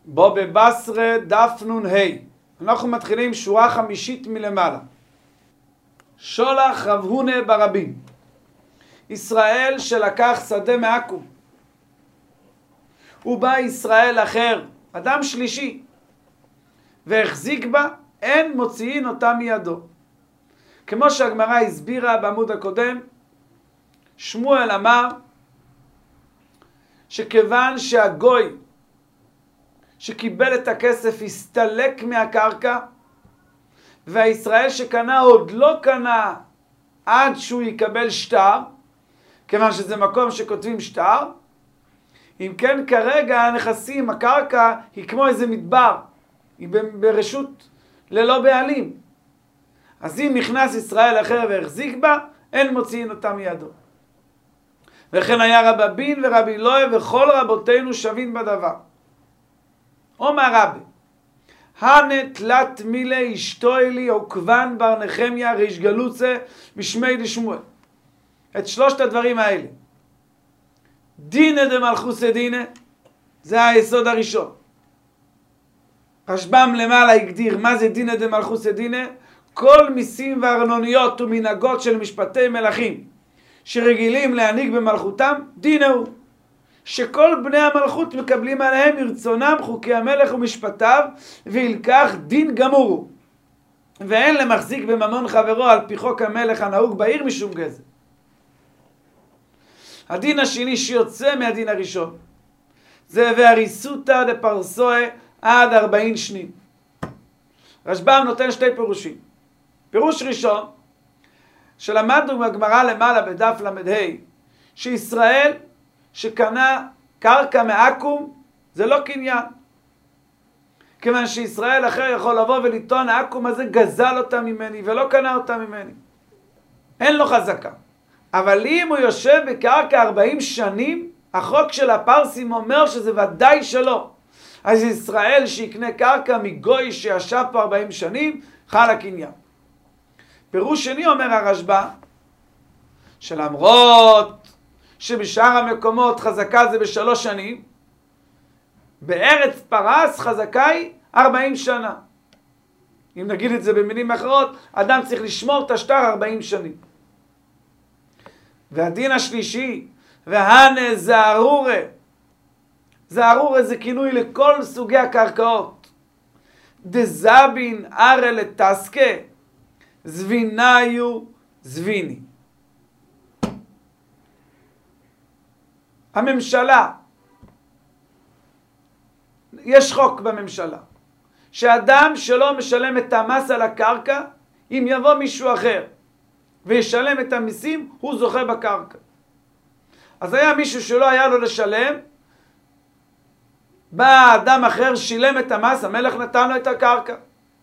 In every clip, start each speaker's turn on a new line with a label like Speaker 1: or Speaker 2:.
Speaker 1: בו בבשרה דף נ"ה. אנחנו מתחילים שורה חמישית מלמעלה. שולח רב הונא ברבים. ישראל שלקח שדה מעכו. ובא ישראל אחר, אדם שלישי, והחזיק בה, אין מוציאין אותה מידו. כמו שהגמרא הסבירה בעמוד הקודם, שמואל אמר שכיוון שהגוי שקיבל את הכסף הסתלק מהקרקע, והישראל שקנה עוד לא קנה עד שהוא יקבל שטר, כיוון שזה מקום שכותבים שטר, אם כן כרגע הנכסים, הקרקע היא כמו איזה מדבר, היא ברשות ללא בעלים. אז אם נכנס ישראל אחר והחזיק בה, אין מוציאים אותה מידו. וכן היה רב אבין ורבי אלוהי וכל רבותינו שווים בדבר. אומר רבי, הנה תלת מילי אשתו אלי עוקבן בר נחמיה ריש גלוצה משמי דשמואל. את שלושת הדברים האלה. דינא דמלכוסא דינא, זה היסוד הראשון. רשב"ם למעלה הגדיר מה זה דינא דמלכוסא דינא. כל מיסים וארנוניות ומנהגות של משפטי מלכים שרגילים להנהיג במלכותם, דינא הוא. שכל בני המלכות מקבלים עליהם מרצונם חוקי המלך ומשפטיו, וילקח דין גמור הוא. ואין למחזיק בממון חברו על פי חוק המלך הנהוג בעיר משום גזל. הדין השני שיוצא מהדין הראשון, זה והריסותא דפרסוה עד 40 שנים. רשב"ם נותן שתי פירושים. פירוש ראשון, שלמדנו בגמרא למעלה בדף ל"ה, שישראל שקנה קרקע מעכו"ם זה לא קניין. כיוון שישראל אחר יכול לבוא ולטעון העכו"ם הזה גזל אותה ממני ולא קנה אותה ממני. אין לו חזקה. אבל אם הוא יושב בקרקע 40 שנים, החוק של הפרסים אומר שזה ודאי שלא. אז ישראל שיקנה קרקע מגוי שישב פה 40 שנים, חל הקניין. פירוש שני אומר הרשב"א, שלמרות שבשאר המקומות חזקה זה ב3 שנים, בארץ פרס חזקה היא 40 שנה. אם נגיד את זה במילים אחרות, אדם צריך לשמור את השטר 40 שנים. והדין השלישי, והנה זערורה. זערורה זה כינוי לכל סוגי הקרקעות. דזבין ארא לתסקה, זביניו זביני. הממשלה, יש חוק בממשלה, שאדם שלא משלם את המס על הקרקע, אם יבוא מישהו אחר וישלם את המיסים, הוא זוכה בקרקע. אז היה מישהו שלא היה לו לשלם, בא אדם אחר, שילם את המס, המלך נתן לו את הקרקע.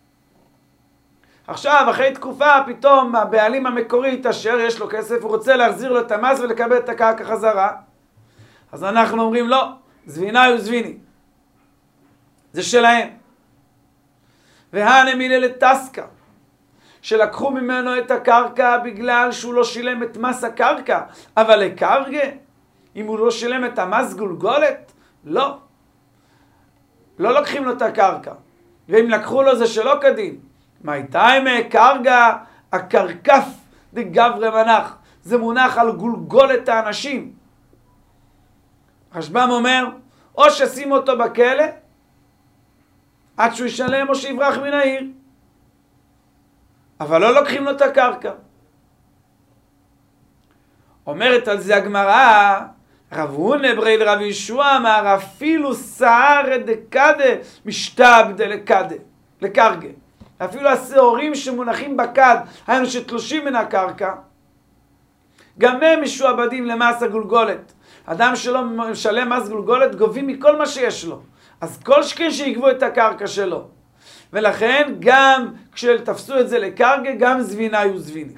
Speaker 1: עכשיו, אחרי תקופה, פתאום הבעלים המקורי התעשר, יש לו כסף, הוא רוצה להחזיר לו את המס ולקבל את הקרקע חזרה. אז אנחנו אומרים לא, זביניו זביני. זה שלהם. והנה מילי לתסקה, שלקחו ממנו את הקרקע בגלל שהוא לא שילם את מס הקרקע, אבל לקרגה, אם הוא לא שילם את המס גולגולת, לא. לא לוקחים לו את הקרקע. ואם לקחו לו זה שלא כדין. מה הייתה עם קרגה? הקרקף דגברי מנח. זה מונח על גולגולת האנשים. רשב"ם אומר, או ששים אותו בכלא, עד שהוא ישלם או שיברח מן העיר. אבל לא לוקחים לו את הקרקע. אומרת על זה הגמרא, רב הונא ברי לרב ישוע אמר, אפילו שערא דקדה משתעבדה לקרגה. אפילו השעורים שמונחים בכד, היינו שתלושים מן הקרקע, גם הם משועבדים למס הגולגולת. אדם שלא משלם מס גולגולת גובים מכל מה שיש לו. אז כל שכן שיגבו את הקרקע שלו. ולכן גם כשתפסו את זה לקרגה, גם זביניו זביני.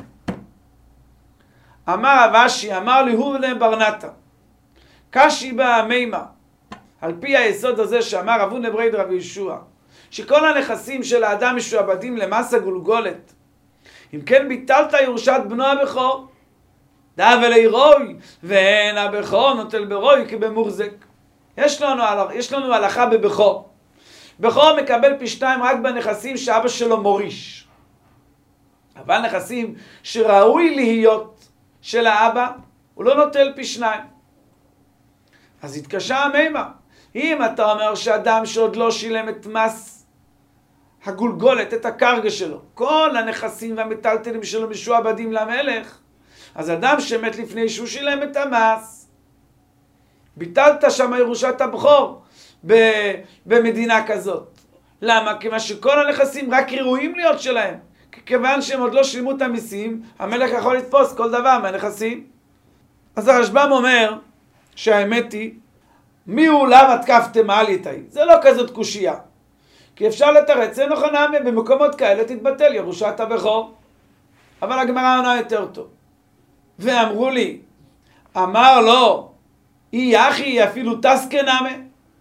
Speaker 1: אמר רב אשי, אמר לי הוא ברנתא, קשי בה מימה, על פי היסוד הזה שאמר רב הונא ברי רב ישוע, שכל הנכסים של האדם משועבדים למס הגולגולת. אם כן ביטלת ירושת בנו הבכור, דא ולרוי, ואין הבכור נוטל ברוי כבמוחזק. יש לנו הלכה בבכור, בכור מקבל פי 2 רק בנכסים שאבא שלו מוריש. אבל נכסים שראוי להיות של האבא, הוא לא נוטל פי 2. אז התקשה המימה. אם אתה אומר שאדם שעוד לא שילם את מס הגולגולת, את הקרקע שלו, כל הנכסים והמטלטלים שלו משועבדים למלך, אז אדם שמת לפני שהוא שילם את המס, ביטלת שם ירושת הבכור במדינה כזאת. למה? כיוון שכל הנכסים רק ראויים להיות שלהם. כיוון שהם עוד לא שילמו את המיסים, המלך יכול לתפוס כל דבר מהנכסים. אז הרשב"ם אומר שהאמת היא, מי הוא למה תקפתם על איתי? זה לא כזאת קושייה. כי אפשר לתרץ, אין נכונה, במקומות כאלה תתבטל ירושת הבכור. אבל הגמרא עונה יותר טוב. ואמרו לי, אמר לו, אי אחי אפילו תסקנמה.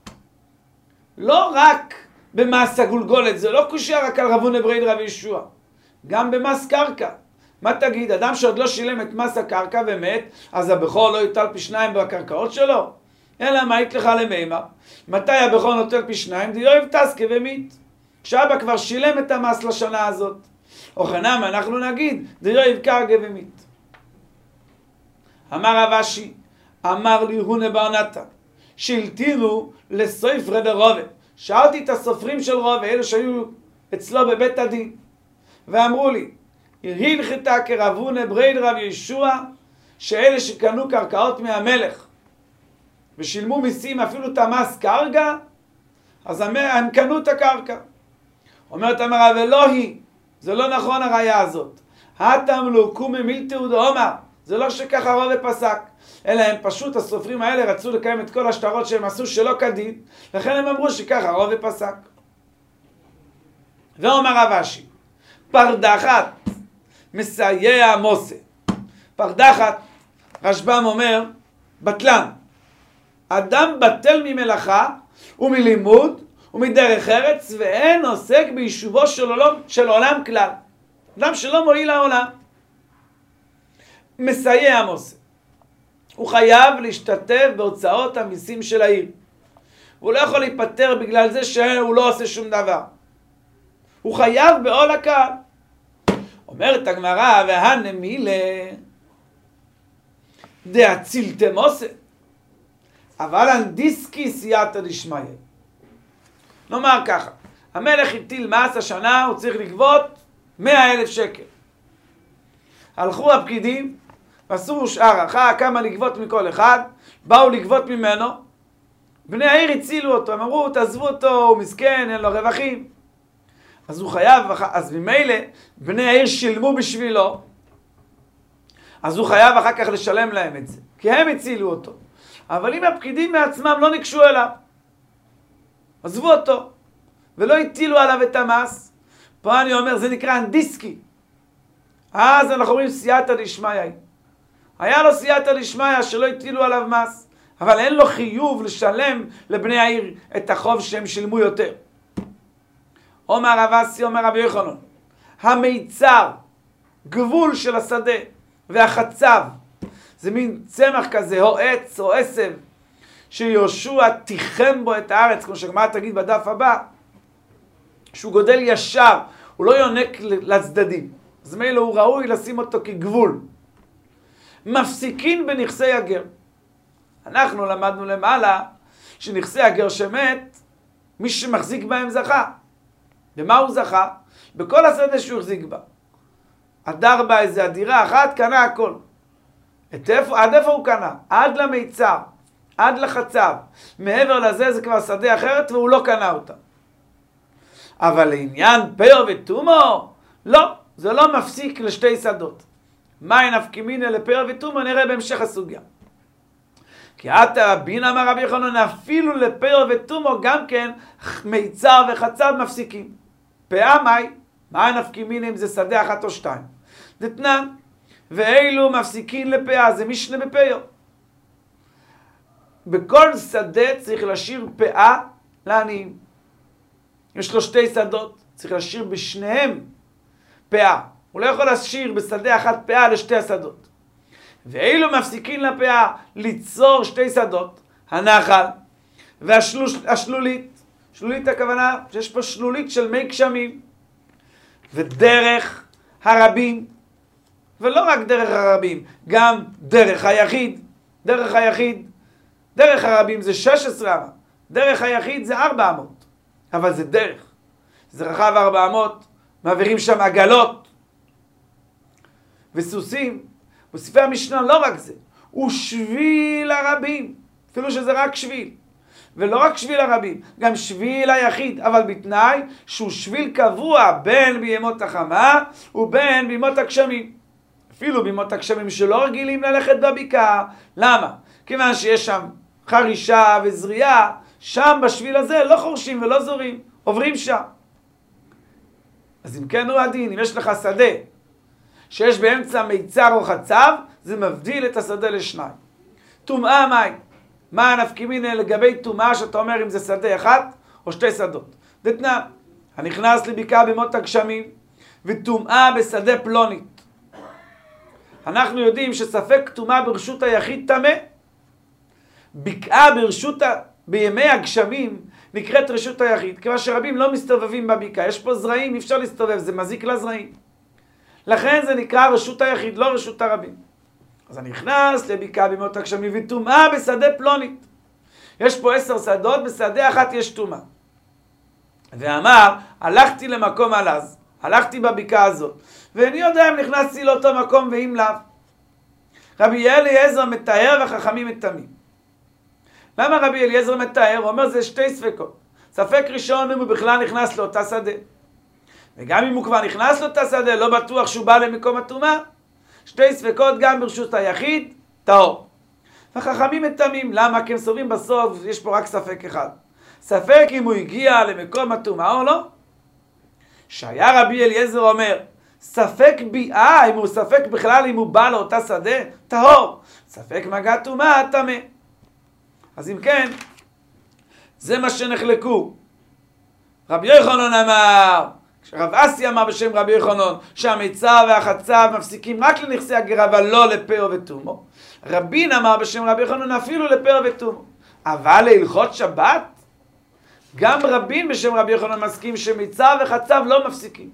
Speaker 1: לא רק במס הגולגולת, זה לא קושייה רק על רבונה ברייד רבי ישוע. גם במס קרקע. מה תגיד, אדם שעוד לא שילם את מס הקרקע ומת, אז הבכור לא יוטל פי 2 בקרקעות שלו? אלא מה היית לך למימה? מתי הבכור נוטל פי 2? דיוב תסקה ומית. כשאבא כבר שילם את המס לשנה הזאת. או חנם, אנחנו נגיד, דיוב קרקע ומית. אמר רב אשי, אמר לי הונה בר נתן, שהלתינו לסופרי דרובה. שאלתי את הסופרים של רובה, אלה שהיו אצלו בבית הדין, ואמרו לי, הלכתה כרבונה ברייד רב ישוע, שאלה שקנו קרקעות מהמלך, ושילמו מיסים אפילו את המס קרקע, אז הם קנו את הקרקע. אומרת אמרה, ולא היא, זה לא נכון הראיה הזאת. התמלו קומי מילתאו דאמר, זה לא שככה רובה פסק, אלא הם פשוט, הסופרים האלה רצו לקיים את כל השטרות שהם עשו שלא כדין, לכן הם אמרו שככה רובה פסק. ואומר רב אשי, פרדחת מסייע מוסה. פרדחת, רשב"ם אומר, בטלן. אדם בטל ממלאכה ומלימוד ומדרך ארץ, ואין עוסק ביישובו של עולם כלל. אדם שלא מועיל לעולם. מסייע מוסה. הוא חייב להשתתף בהוצאות המיסים של העיר. הוא לא יכול להיפטר בגלל זה שהוא לא עושה שום דבר. הוא חייב בעול הקהל. אומרת הגמרא, והנמילה דאצילתא מוסה, אבל אנדיסקי סייעתא דשמיא. נאמר ככה, המלך הטיל מס השנה, הוא צריך לגבות 100,000 שקל. הלכו הפקידים, עשו הערכה כמה לגבות מכל אחד, באו לגבות ממנו, בני העיר הצילו אותו, הם אמרו תעזבו אותו, הוא מסכן, אין לו רווחים. אז הוא חייב, אז ממילא בני העיר שילמו בשבילו, אז הוא חייב אחר כך לשלם להם את זה, כי הם הצילו אותו. אבל אם הפקידים מעצמם לא ניגשו אליו, עזבו אותו, ולא הטילו עליו את המס, פה אני אומר, זה נקרא אנדיסקי. אז אנחנו אומרים סייעתא דשמיא. היה לו סייעתא דשמיא שלא הטילו עליו מס, אבל אין לו חיוב לשלם לבני העיר את החוב שהם שילמו יותר. אומר רב אסי, אומר רבי יוחנן, המיצר, גבול של השדה, והחצב, זה מין צמח כזה, או עץ או עשב, שיהושע תיחם בו את הארץ, כמו שגמרא תגיד בדף הבא, שהוא גודל ישר, הוא לא יונק לצדדים. אז מילא הוא ראוי לשים אותו כגבול. מפסיקין בנכסי הגר. אנחנו למדנו למעלה שנכסי הגר שמת, מי שמחזיק בהם זכה. ומה הוא זכה? בכל השדה שהוא החזיק בה. הדר בה איזה הדירה אחת, קנה הכל. עד איפה הוא קנה? עד למיצר, עד לחצב. מעבר לזה זה כבר שדה אחרת והוא לא קנה אותה. אבל לעניין פאר ותומו, לא, זה לא מפסיק לשתי שדות. מה נפקא מינה לפאר ותומו? נראה בהמשך הסוגיה. כי עתה בין אמר רבי יוחנן, אפילו לפאר ותומו גם כן מיצר וחצב מפסיקים. פאה מאי? מה נפקא מינה אם זה שדה אחת או שתיים? דתנן, ואילו מפסיקין לפאה, זה משנה בפאר. בכל שדה צריך להשאיר פאה לעניים. יש לו שתי שדות, צריך להשאיר בשניהם פאה. הוא לא יכול להשאיר בשדה אחת פאה לשתי השדות. ואילו מפסיקין לפאה ליצור שתי שדות, הנחל והשלולית, שלולית הכוונה שיש פה שלולית של מי גשמים. ודרך הרבים, ולא רק דרך הרבים, גם דרך היחיד. דרך היחיד, דרך הרבים זה 16 אמה, דרך היחיד זה 400, אבל זה דרך. זה רחב 400, מעבירים שם עגלות וסוסים. בספרי המשנה לא רק זה, הוא שביל הרבים, אפילו שזה רק שביל. ולא רק שביל הרבים, גם שביל היחיד, אבל בתנאי שהוא שביל קבוע בין בימות החמה ובין בימות הגשמים. אפילו בימות הגשמים שלא רגילים ללכת בבקעה. למה? כיוון שיש שם חרישה וזריעה, שם בשביל הזה לא חורשים ולא זורים, עוברים שם. אז אם כן הוא הדין, אם יש לך שדה שיש באמצע מיצר או חצב, זה מבדיל את השדה לשניים. טומאה מים. מה הנפקימין לגבי טומאה שאתה אומר אם זה שדה אחד או שתי שדות? דתנן, הנכנס לבקעה בימות הגשמים וטומאה בשדה פלונית. אנחנו יודעים שספק טומאה ברשות היחיד טמא. בקעה בימי הגשמים נקראת רשות היחיד, כיוון שרבים לא מסתובבים בבקעה. יש פה זרעים, אי אפשר להסתובב, זה מזיק לזרעים. לכן זה נקרא רשות היחיד, לא רשות הרבים. אז אני נכנס לבקעה בימות הגשמים וטומאה בשדה פלונית. יש פה 10 שדות, בשדה אחת יש טומאה. ואמר, הלכתי למקום עלז, הלכתי בבקעה הזאת, ואני יודע אם נכנסתי לאותו מקום ואם לאו. רבי אליעזר מתאר והחכמים מטמאים. למה רבי אליעזר מתאר? הוא אומר זה שתי ספקות. ספק ראשון אם הוא בכלל נכנס לאותה שדה. וגם אם הוא כבר נכנס לאותה שדה, לא בטוח שהוא בא למקום הטומאה. שתי ספקות גם ברשות היחיד, טהור. והחכמים מטמאים. למה? כי הם סוברים בסוף, יש פה רק ספק אחד. ספק אם הוא הגיע למקום הטומאה או לא. שהיה רבי אליעזר אומר, ספק ביאה, אם הוא ספק בכלל אם הוא בא לאותה שדה, טהור. ספק מגע טומאה, טמא. אז אם כן, זה מה שנחלקו. רבי יוחנן אמר, רב אסי אמר בשם רבי יוחנן, שהמיצר והחצב מפסיקים רק לנכסי הגר, אבל לא לפר ותומו. רבין אמר בשם רבי יוחנן אפילו לפר ותומו. אבל להלכות שבת, גם רבין בשם רבי יוחנן מסכים שמיצר וחצב לא מפסיקים.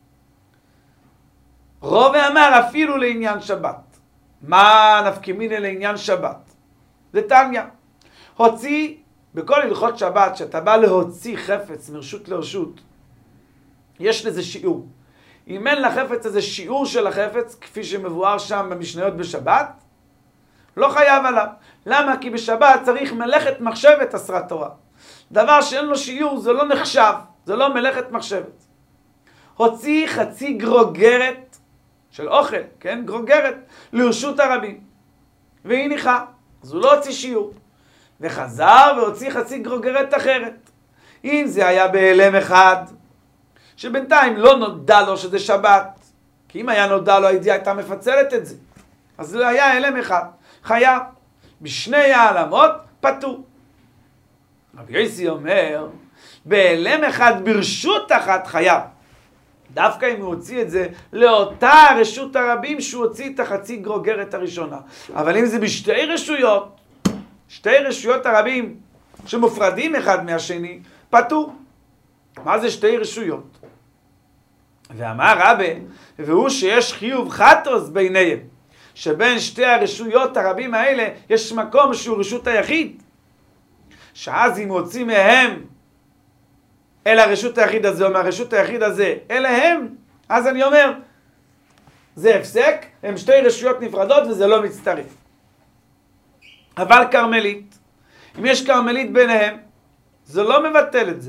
Speaker 1: רובה אמר אפילו לעניין שבת. מה נפקימין לעניין שבת? זה תניה. הוציא, בכל הלכות שבת, שאתה בא להוציא חפץ מרשות לרשות, יש לזה שיעור. אם אין לחפץ איזה שיעור של החפץ, כפי שמבואר שם במשניות בשבת, לא חייב עליו. למה? כי בשבת צריך מלאכת מחשבת אסרת תורה. דבר שאין לו שיעור זה לא נחשב, זה לא מלאכת מחשבת. הוציא חצי גרוגרת של אוכל, כן? גרוגרת, לרשות הרבים. והיא ניחה, אז הוא לא הוציא שיעור. וחזר והוציא חצי גרוגרת אחרת. אם זה היה בהלם אחד, שבינתיים לא נודע לו שזה שבת, כי אם היה נודע לו הידיעה הייתה מפצלת את זה. אז זה היה הלם אחד, חייב. בשני העלמות פטור. רבי יוסי אומר, בהלם אחד ברשות אחת חייב. דווקא אם הוא הוציא את זה לאותה רשות הרבים שהוא הוציא את החצי גרוגרת הראשונה. אבל אם זה בשתי רשויות, שתי רשויות הרבים שמופרדים אחד מהשני, פטור. מה זה שתי רשויות? ואמר רבי, והוא שיש חיוב חטוס ביניהם, שבין שתי הרשויות הרבים האלה יש מקום שהוא רשות היחיד, שאז אם הוציא מהם אל הרשות היחיד הזה או מהרשות היחיד הזה אליהם, אז אני אומר זה הפסק, הם שתי רשויות נפרדות וזה לא מצטרף. אבל קרמלית, אם יש קרמלית ביניהם, זה לא מבטל את זה.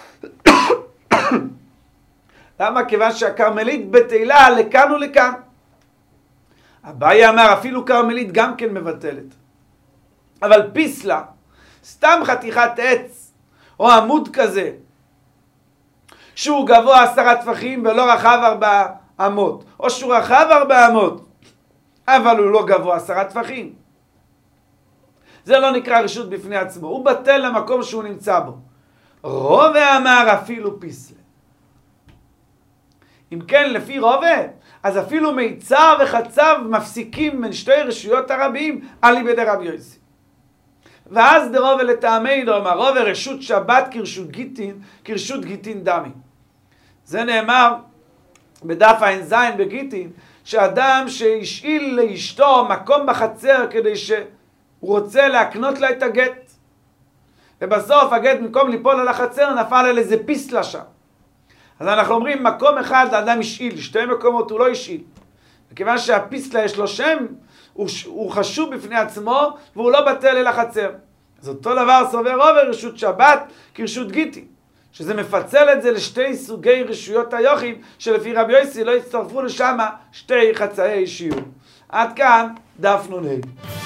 Speaker 1: למה? כיוון שהקרמלית בתהילה לכאן ולכאן. אביי אמר אפילו קרמלית גם כן מבטלת. אבל פיסלה, סתם חתיכת עץ או עמוד כזה, שהוא גבוה 10 טפחים ולא רחב 4 אמות, או שהוא רחב 4 אמות, אבל הוא לא גבוה 10 טפחים. זה לא נקרא רשות בפני עצמו, הוא בטל למקום שהוא נמצא בו. רובה אמר אפילו פיסלה. אם כן, לפי רובה, אז אפילו מיצר וחצב מפסיקים בין שתי רשויות הרבים על ידי רבי יוסי. ואז דרובה לטעמי דומר, רובה רשות שבת כרשות גיטין דמי. זה נאמר בדף ע"ז בגיטין, שאדם שהשאיל לאשתו מקום בחצר כדי שהוא רוצה להקנות לה את הגט, ובסוף הגט במקום ליפול על החצר נפל על איזה פיסלה שם. אז אנחנו אומרים, מקום אחד האדם השאיל, שתי מקומות הוא לא השאיל. וכיוון שהפיסלה יש לו שם, הוא חשוב בפני עצמו, והוא לא בטל אל החצר. אז אותו דבר סובר רובה רשות שבת כרשות גיטין, שזה מפצל את זה לשתי סוגי רשויות היוחים, שלפי רבי יוסי לא יצטרפו לשם שתי חצאי שיעור. עד כאן דף נ"ה.